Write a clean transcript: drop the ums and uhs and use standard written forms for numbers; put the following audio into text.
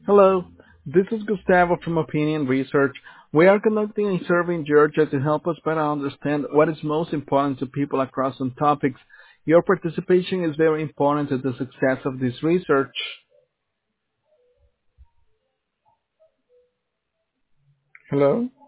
Hello, this is Gustavo from Opinion Research. We are conducting a survey in Georgia to help us better understand what is most important to people across some topics. Your participation is very important to the success of this research. Hello?